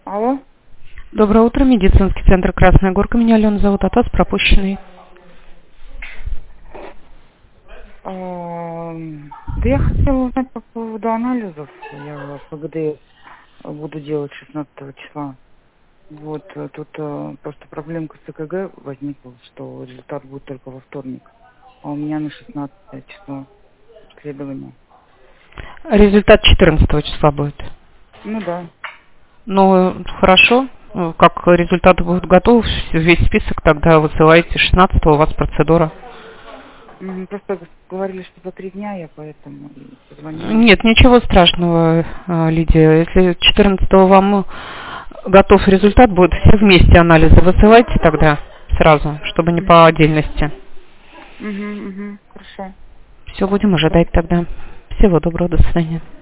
Алло? Доброе утро, медицинский центр Красная Горка. Меня Алена зовут, от вас пропущенный. Да я хотела узнать по поводу анализов. Я ПГД буду делать 16 числа. Вот, тут просто проблемка с ЭКГ возникла, что результат будет только во вторник. А у меня на 16 число исследования. Результат 14 числа будет. Ну да. Ну, хорошо. Как результаты будут готовы, весь список тогда высылаете 16 у вас процедура. Просто говорили, что за 3 дня я поэтому и позвонила. Нет, ничего страшного, Лидия. Если 14 вам готов результат, будут все вместе анализы. Высылайте тогда сразу, чтобы не по отдельности. Хорошо. Все, будем ожидать тогда. Всего доброго, до свидания.